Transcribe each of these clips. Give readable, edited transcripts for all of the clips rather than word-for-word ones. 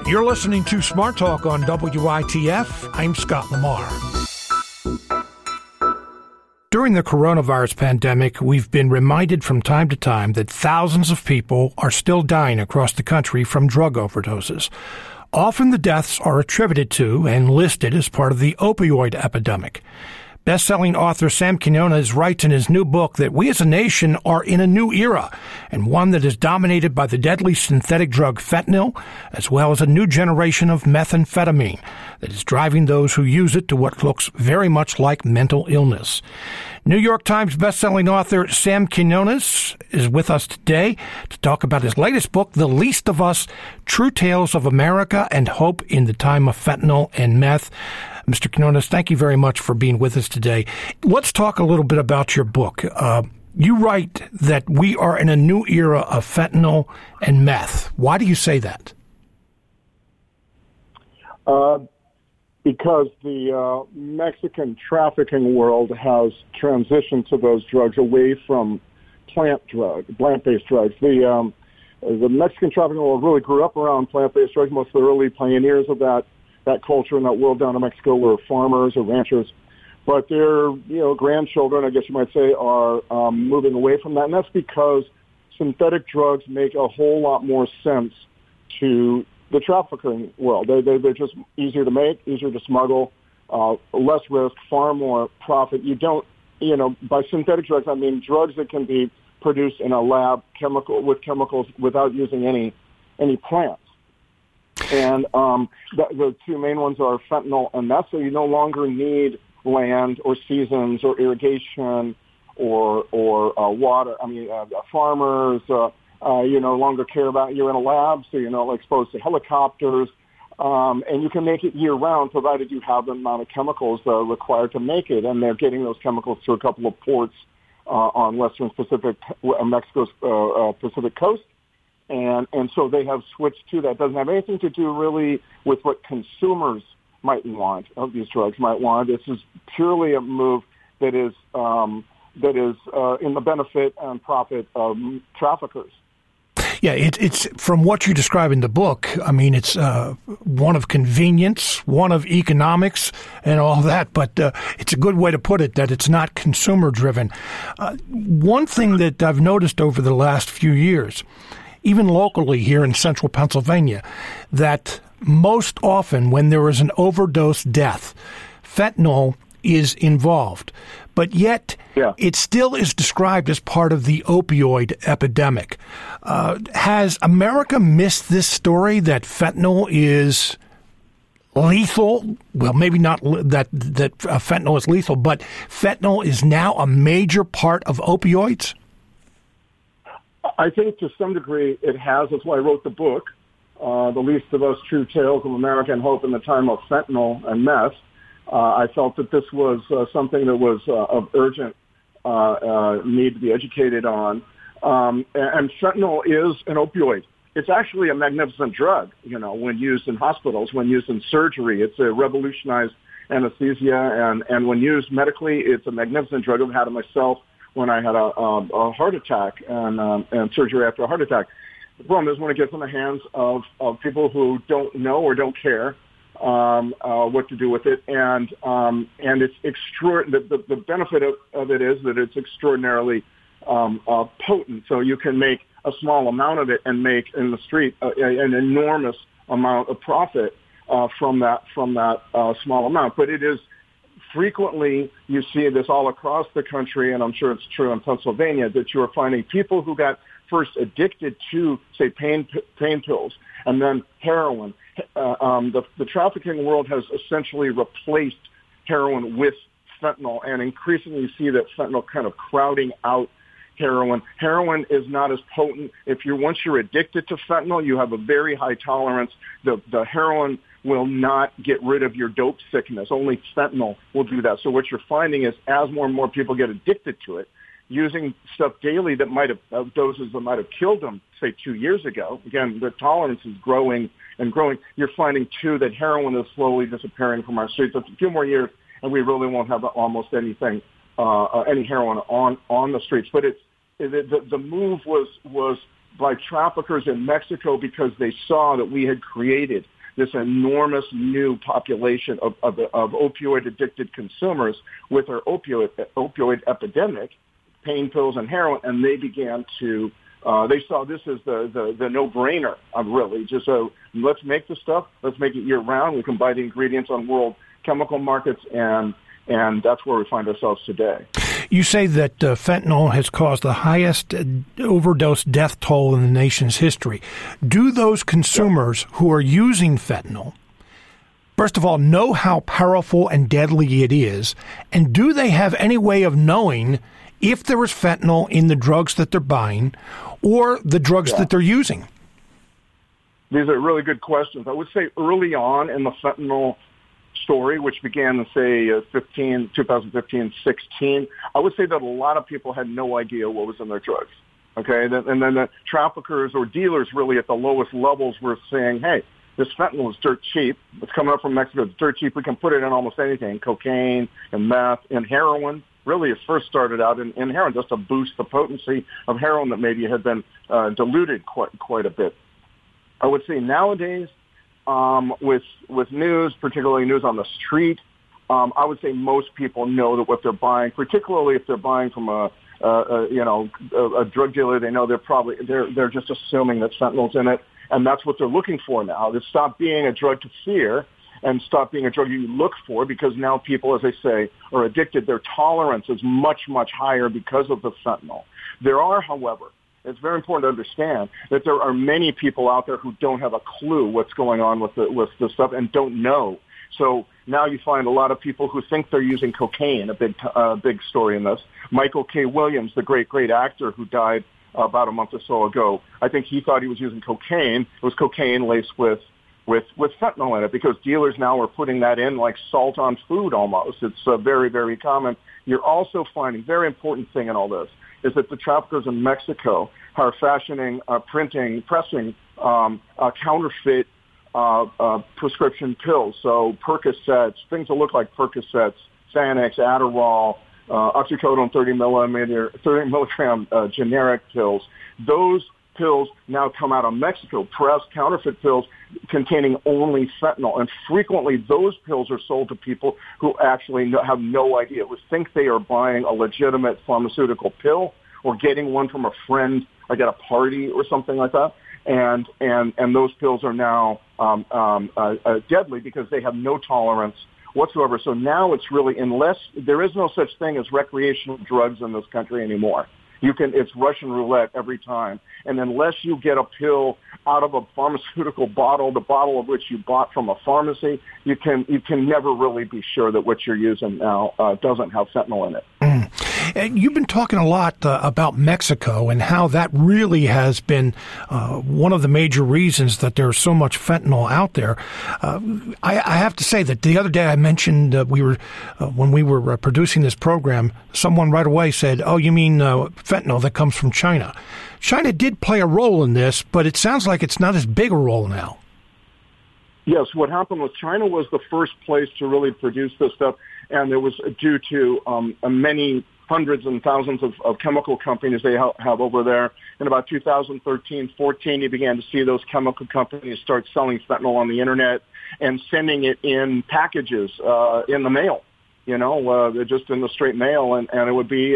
You're listening to Smart Talk on WITF. I'm Scott Lamar. During the coronavirus pandemic, we've been reminded from time to time that thousands of people are still dying across the country from drug overdoses. Often the deaths are attributed to and listed as part of the opioid epidemic. Best-selling author Sam Quinones writes in his new book that we as a nation are in a new era, and one that is dominated by the deadly synthetic drug fentanyl, as well as a new generation of methamphetamine that is driving those who use it to what looks very much like mental illness. New York Times best-selling author Sam Quinones is with us today to talk about his latest book, The Least of Us, True Tales of America and Hope in the Time of Fentanyl and Meth. Mr. Quinones, thank you very much for being with us today. Let's talk a little bit about your book. You write that we are in a new era of fentanyl and meth. Why do you say that? Because the Mexican trafficking world has transitioned to those drugs away from plant-based drugs. The Mexican trafficking world really grew up around plant-based drugs. Most of the early pioneers of that culture and that world down in Mexico were farmers or ranchers. But their grandchildren, I guess you might say, are moving away from that. And that's because synthetic drugs make a whole lot more sense to the trafficking world. They're just easier to make, easier to smuggle, less risk, far more profit. You don't, by synthetic drugs, I mean drugs that can be produced in a lab with chemicals without using any plants. And the two main ones are fentanyl and meth. So you no longer need land or seasons or irrigation or water. Farmers. You no longer care about you're in a lab, so you're not exposed to helicopters, and you can make it year-round, provided you have the amount of chemicals required to make it. And they're getting those chemicals to a couple of ports on western Mexico's Pacific coast. And so they have switched to that. It doesn't have anything to do really with what consumers might want of these drugs might want. This is purely a move that is in the benefit and profit of traffickers. Yeah, it's from what you describe in the book. I mean, it's one of convenience, one of economics, and all that. But it's a good way to put it that it's not consumer driven. One thing that I've noticed over the last few years, even locally here in central Pennsylvania, that most often when there is an overdose death, fentanyl is involved. But yet, It still is described as part of the opioid epidemic. Has America missed this story that fentanyl is lethal? Well, maybe not that fentanyl is lethal, but fentanyl is now a major part of opioids? I think to some degree it has. That's why I wrote the book, The Least of Us, True Tales of America and Hope in the Time of Fentanyl and Meth. I felt that this was something that was of urgent need to be educated on. And fentanyl is an opioid. It's actually a magnificent drug, when used in hospitals, when used in surgery. It's a revolutionized anesthesia, and when used medically, it's a magnificent drug. I've had it myself when I had a heart attack and surgery after a heart attack. The problem is when it gets in the hands of people who don't know or don't care what to do with it, and it's the benefit of it is that it's extraordinarily potent. So you can make a small amount of it and make in the street an enormous amount of profit from that small amount. But it is frequently, you see this all across the country, and I'm sure it's true in Pennsylvania, that you are finding people who got first addicted to, say, pain pills and then heroin. The trafficking world has essentially replaced heroin with fentanyl, and increasingly you see that fentanyl kind of crowding out heroin. Heroin is not as potent. Once you're addicted to fentanyl, you have a very high tolerance. The heroin will not get rid of your dope sickness. Only fentanyl will do that. So what you're finding is as more and more people get addicted to it, using stuff daily that might have doses that might have killed them, say 2 years ago. Again, the tolerance is growing and growing. You're finding too that heroin is slowly disappearing from our streets. It's a few more years, and we really won't have almost anything, any heroin on the streets. But the move was by traffickers in Mexico because they saw that we had created this enormous new population of opioid-addicted consumers with our opioid epidemic, pain pills and heroin, and they began to they saw this as the no-brainer, really. Just so let's make the stuff, let's make it year-round. We can buy the ingredients on world chemical markets, and that's where we find ourselves today. You say that fentanyl has caused the highest overdose death toll in the nation's history. Do those consumers who are using fentanyl, first of all, know how powerful and deadly it is? And do they have any way of knowing if there is fentanyl in the drugs that they're buying or the drugs that they're using? These are really good questions. I would say early on in the fentanyl story, which began in, say, 2015, 16, I would say that a lot of people had no idea what was in their drugs. Okay, and then the traffickers or dealers really at the lowest levels were saying, hey, this fentanyl is dirt cheap. It's coming up from Mexico. It's dirt cheap. We can put it in almost anything, cocaine and meth and heroin. Really, it first started out in heroin just to boost the potency of heroin that maybe had been diluted quite a bit. I would say nowadays, with news, particularly news on the street, I would say most people know that what they're buying, particularly if they're buying from a drug dealer, they know they're just assuming that fentanyl's in it, and that's what they're looking for now. To stop being a drug to fear and stop being a drug you look for, because now people, as I say, are addicted. Their tolerance is much, much higher because of the fentanyl. There are, however, it's very important to understand that there are many people out there who don't have a clue what's going on with the stuff and don't know. So now you find a lot of people who think they're using cocaine, a big story in this. Michael K. Williams, the great actor who died about a month or so ago, I think he thought he was using cocaine. It was cocaine laced with fentanyl in it, because dealers now are putting that in like salt on food almost. It's very, very common. You're also finding, very important thing in all this, is that the traffickers in Mexico are pressing counterfeit prescription pills. So Percocets, things that look like Percocets, Xanax, Adderall, oxycodone 30 milligram generic pills. Those pills now come out of Mexico, pressed counterfeit pills containing only fentanyl. And frequently those pills are sold to people who actually have no idea, who think they are buying a legitimate pharmaceutical pill or getting one from a friend, like at a party or something like that. And those pills are now deadly because they have no tolerance whatsoever. So now it's really, unless there is no such thing as recreational drugs in this country anymore. It's Russian roulette every time. And unless you get a pill out of a pharmaceutical bottle, the bottle of which you bought from a pharmacy, you can never really be sure that what you're using now doesn't have fentanyl in it. And you've been talking a lot about Mexico and how that really has been one of the major reasons that there's so much fentanyl out there. I have to say that the other day I mentioned when we were producing this program, someone right away said, "Oh, you mean fentanyl that comes from China?" China did play a role in this, but it sounds like it's not as big a role now. Yes, what happened was China was the first place to really produce this stuff, and it was due to many hundreds and thousands of chemical companies they have over there. In about 2013, 14, you began to see those chemical companies start selling fentanyl on the internet and sending it in packages in the mail. Just in the straight mail, and it would be,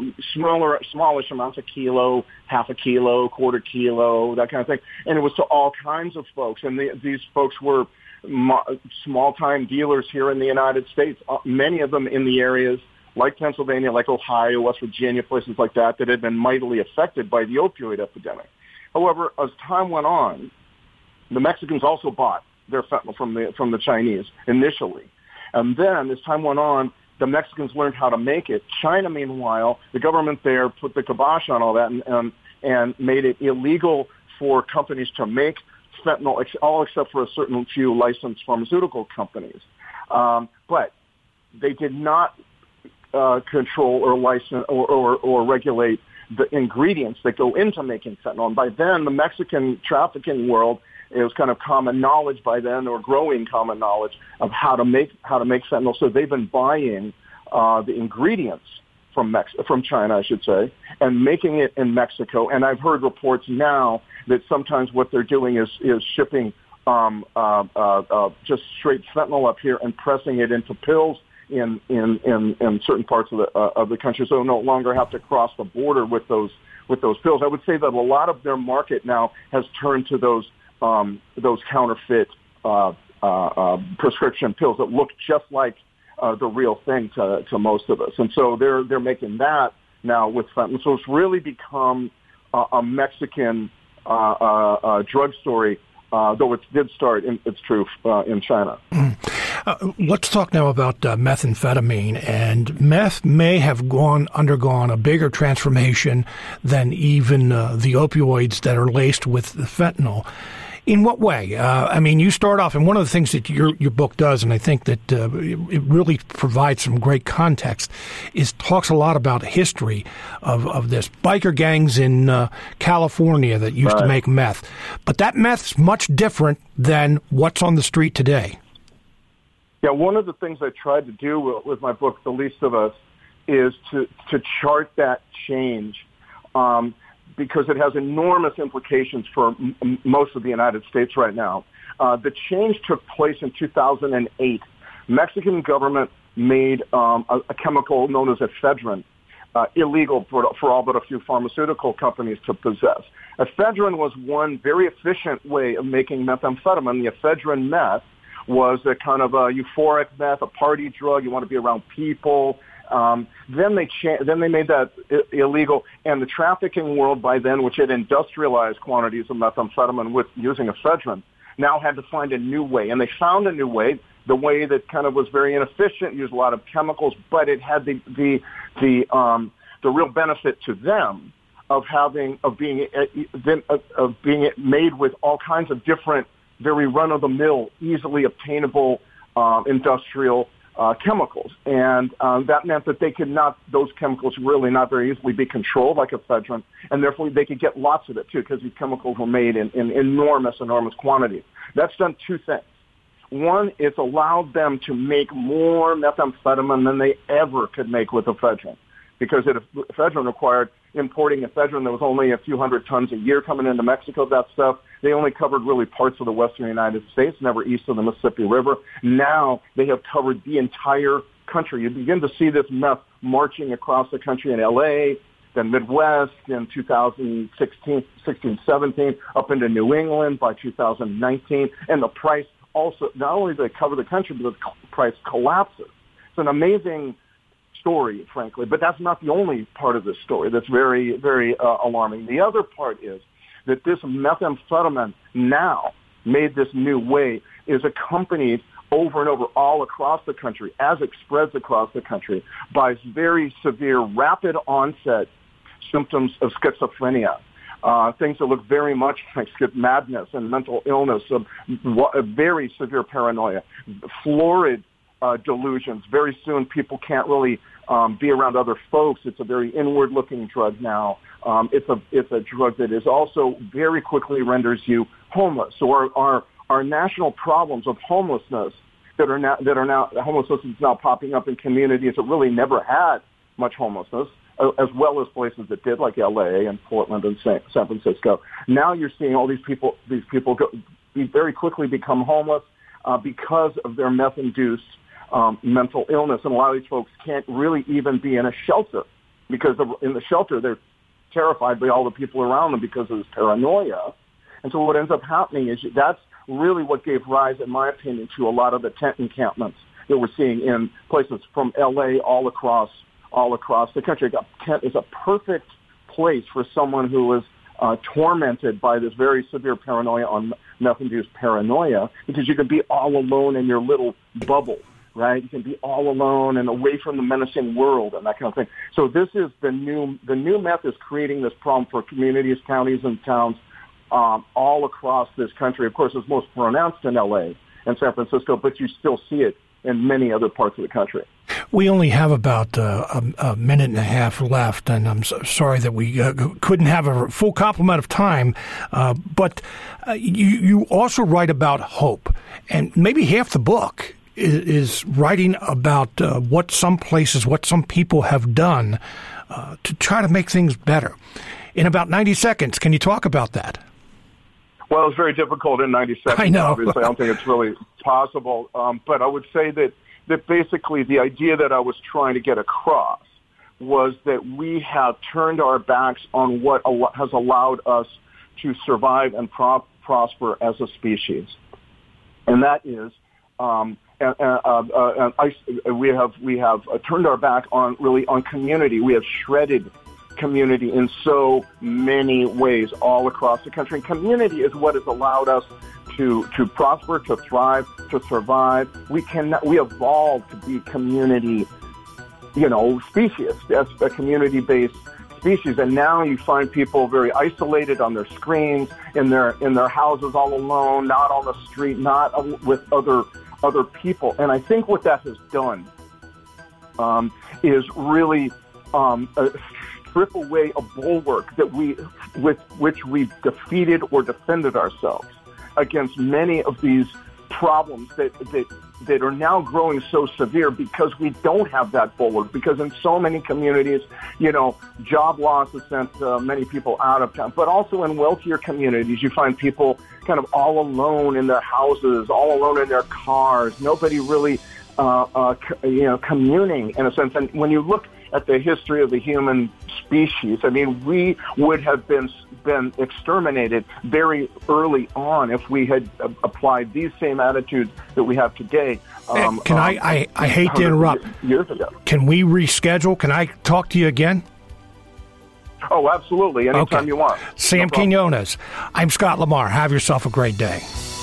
smallish amounts, a kilo, half a kilo, quarter kilo, that kind of thing. And it was to all kinds of folks. And these folks were small-time dealers here in the United States, many of them in the areas like Pennsylvania, like Ohio, West Virginia, places like that had been mightily affected by the opioid epidemic. However, as time went on, the Mexicans also bought their fentanyl from the Chinese initially. And then, as time went on, the Mexicans learned how to make it. China, meanwhile, the government there put the kibosh on all that and made it illegal for companies to make fentanyl, all except for a certain few licensed pharmaceutical companies. But they did not control or license or regulate the ingredients that go into making fentanyl. And by then, the Mexican trafficking world, it was kind of common knowledge by then, or growing common knowledge of how to make fentanyl. So they've been buying the ingredients from China, I should say, and making it in Mexico. And I've heard reports now that sometimes what they're doing is shipping just straight fentanyl up here and pressing it into pills in certain parts of the country, so no longer have to cross the border with those pills. I would say that a lot of their market now has turned to those counterfeit prescription pills that look just like the real thing to most of us, and so they're making that now with fentanyl. So it's really become a Mexican drug story. Though it did start, it's true, in China. Let's talk now about methamphetamine. And meth may have undergone a bigger transformation than even the opioids that are laced with the fentanyl. In what way? I mean, you start off, and one of the things that your book does, and I think that it really provides some great context, is talks a lot about history of this. Biker gangs in California that used to make meth. But that meth's much different than what's on the street today. Yeah, one of the things I tried to do with my book, The Least of Us, is to chart that change. Because it has enormous implications for most of the United States right now. The change took place in 2008. Mexican government made a chemical known as ephedrine illegal for all but a few pharmaceutical companies to possess. Ephedrine was one very efficient way of making methamphetamine. The ephedrine meth was a kind of a euphoric meth, a party drug. You want to be around people. Then they made that illegal, and the trafficking world by then, which had industrialized quantities of methamphetamine with using ephedrine, now had to find a new way, and they found a new way. The way that kind of was very inefficient, used a lot of chemicals, but it had the real benefit to them of being made with all kinds of different, very run-of-the-mill, easily obtainable industrial chemicals, and that meant that those chemicals really not very easily be controlled like ephedrine, and therefore they could get lots of it too, because these chemicals were made in enormous quantities. That's done two things. One, it's allowed them to make more methamphetamine than they ever could make with ephedrine, because ephedrine required importing ephedrine. There was only a few hundred tons a year coming into Mexico. That stuff, they only covered really parts of the western United States, never east of the Mississippi River. Now they have covered the entire country. You begin to see this meth marching across the country in L.A., then Midwest in 2016, 17, up into New England by 2019, and the price also, not only do they cover the country, but the price collapses. It's an amazing story, frankly, but that's not the only part of this story that's very, very alarming. The other part is that this methamphetamine now made this new way is accompanied over and over all across the country, as it spreads across the country, by very severe, rapid onset symptoms of schizophrenia. Things that look very much like madness and mental illness, very severe paranoia, florid delusions. Very soon people can't really be around other folks. It's a very inward-looking drug now. It's a drug that is also very quickly renders you homeless. So our national problems of homelessness homelessness is now popping up in communities that really never had much homelessness, as well as places that did, like L.A. and Portland and San Francisco. Now you're seeing all these people very quickly become homeless because of their meth-induced mental illness, and a lot of these folks can't really even be in a shelter because in the shelter they're terrified by all the people around them because of this paranoia. And so what ends up happening is that's really what gave rise, in my opinion, to a lot of the tent encampments that we're seeing in places from L.A. all across the country. Tent is a perfect place for someone who is tormented by this very severe paranoia on meth-induced paranoia, because you can be all alone in your little bubble. Right, you can be all alone and away from the menacing world and that kind of thing. So this is the new meth is creating this problem for communities, counties, and towns all across this country. Of course, it's most pronounced in L.A. and San Francisco, but you still see it in many other parts of the country. We only have about a minute and a half left, and I'm sorry that we couldn't have a full complement of time. But you also write about hope, and maybe half the book is writing about what some people have done to try to make things better. In about 90 seconds, can you talk about that? Well, it was very difficult in 90 seconds. I know. Obviously, I don't think it's really possible. But I would say that basically the idea that I was trying to get across was that we have turned our backs on what has allowed us to survive and prosper as a species, and that is, we have turned our back on community. We have shredded community in so many ways all across the country. And community is what has allowed us to prosper, to thrive, to survive. We evolved to be community, species, as a community-based species. And now you find people very isolated on their screens, in their houses, all alone, not on the street, not with other people. And I think what that has done is really strip away a bulwark with which we've defeated or defended ourselves against many of these problems that are now growing so severe because we don't have that bulwark. Because in so many communities, job loss has sent many people out of town. But also in wealthier communities, you find people kind of all alone in their houses, all alone in their cars. Nobody really, communing in a sense. And when you look at the history of the human species, I mean, we would have been exterminated very early on if we had applied these same attitudes that we have today. I hate to interrupt. Years ago. Can we reschedule? Can I talk to you again? Oh, absolutely. Anytime you want. Sam Quinones. I'm Scott Lamar. Have yourself a great day.